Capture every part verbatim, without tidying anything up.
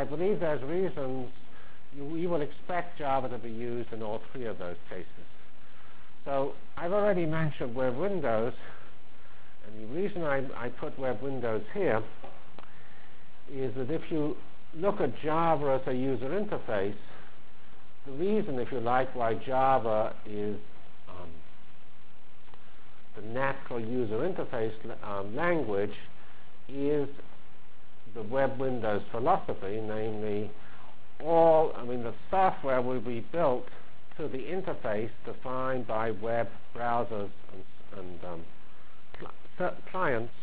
I believe there's reasons you, you will expect Java to be used in all three of those cases. So I've already mentioned Web Windows, and the reason I, I put Web Windows here is that if you look at Java as a user interface, the reason, if you like, why Java is um, the natural user interface um, language is the Web Windows philosophy, namely all, I mean, the software will be built to the interface defined by web browsers and, and um, cl clients.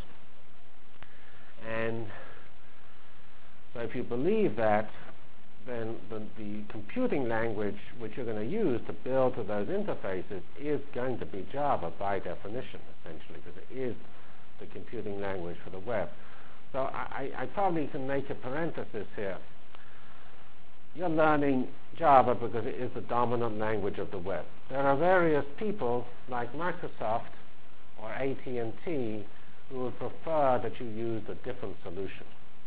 And so if you believe that, then the, the computing language which you're going to use to build to those interfaces is going to be Java by definition, essentially, because it is the computing language for the web. So I, I probably can make a parenthesis here. You're learning Java because it is the dominant language of the web. There are various people like Microsoft or A T and T who would prefer that you use a different solution.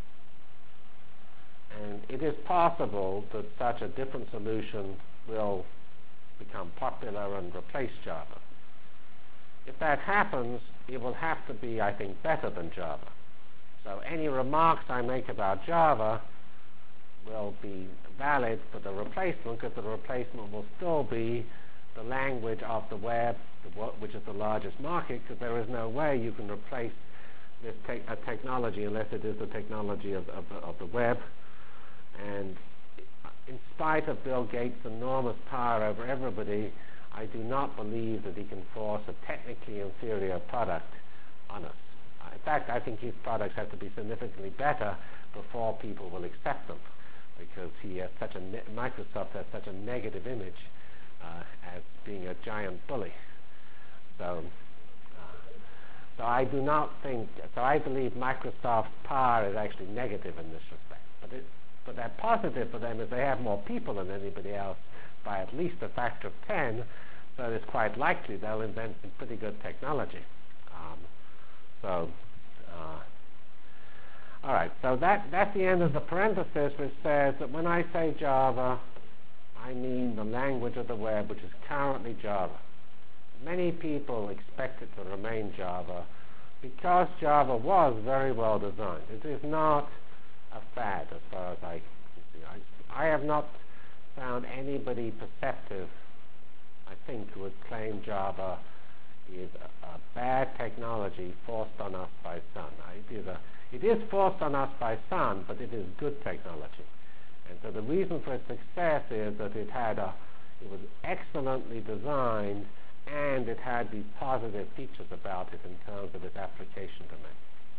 And it is possible that such a different solution will become popular and replace Java. If that happens, it will have to be, I think, better than Java. So any remarks I make about Java will be valid for the replacement, because the replacement will still be the language of the web, the, which is the largest market, because there is no way you can replace this te a technology unless it is the technology of, of, of the web. And in spite of Bill Gates' enormous power over everybody, I do not believe that he can force a technically inferior product on us. Uh, in fact, I think his products have to be significantly better before people will accept them, because he has such a Microsoft has such a negative image uh, as being a giant bully. So, uh, so I do not think. So I believe Microsoft's power is actually negative in this respect. But it, but that positive for them is they have more people than anybody else by at least a factor of ten. So it's quite likely they'll invent some pretty good technology. Um, so. Uh, All right, so that, that's the end of the parenthesis, which says that when I say Java, I mean the language of the web, which is currently Java. Many people expect it to remain Java because Java was very well designed. It is not a fad as far as I can see. I, I have not found anybody perceptive, I think, who would claim Java is a, a bad technology forced on us by Sun. It is a It is forced on us by Sun, but it is good technology. And so the reason for its success is that it had a, it was excellently designed, and it had these positive features about it in terms of its application domain.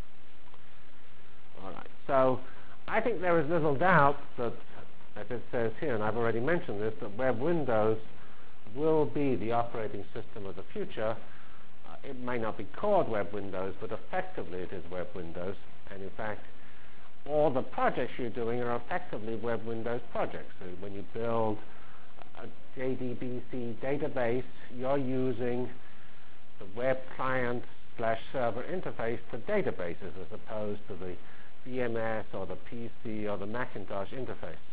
All right. So I think there is little doubt that, as it says here, and I've already mentioned this, that Web Windows will be the operating system of the future. Uh, it may not be called Web Windows, but effectively it is Web Windows. And in fact, all the projects you're doing are effectively Web Windows projects. So when you build a J D B C database, you're using the web client slash server interface for databases as opposed to the B M S or the P C or the Macintosh interface.